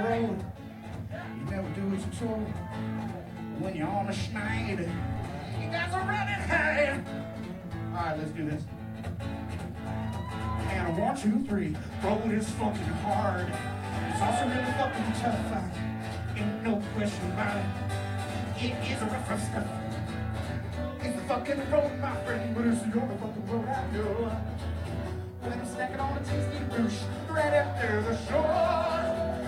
road. You never do as you're told. When you're on the schneid, you guys are running high. All right, let's do this. And 1, 2, 3, road is fucking hard. It's also really fucking tough. Ain't no question about it. It is a rough stuff. It's the fucking road, my friend, but it's the only fucking road I know. When I'm snacking on a tasty douche right after the shore.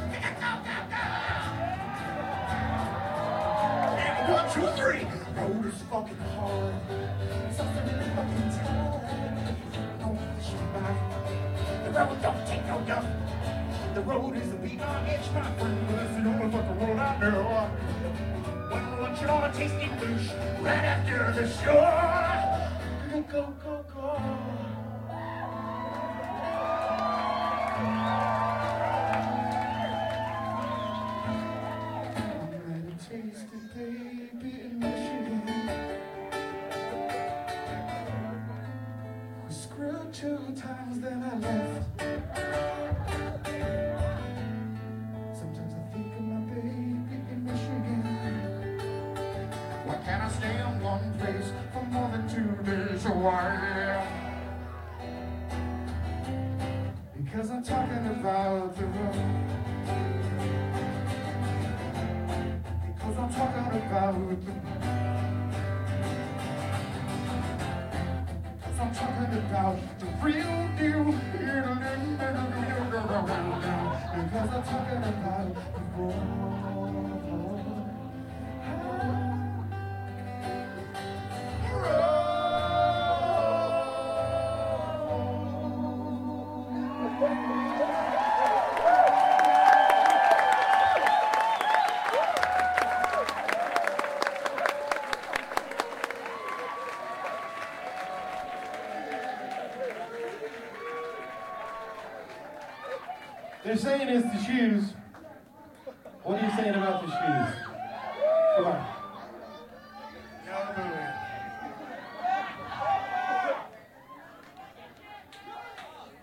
And 1, 2, 3, road is fucking hard. It's also really fucking tough. No question about it. The road don't take no duff. The road is the beat on edge, my friend, but it's the only fucking road I know. When we're lunching on a tasty douche right after the shore. Go, go, go. Tasted baby in Michigan. Was screwed 2 times, then I left. Sometimes I think of my baby in Michigan. Why can't I stay in one place for more than 2 days a while? Because I'm talking about the road. I'm talking about the I'm talking about the real deal. Because I'm talking about the They're saying it's the shoes. What are you saying about the shoes? Come on.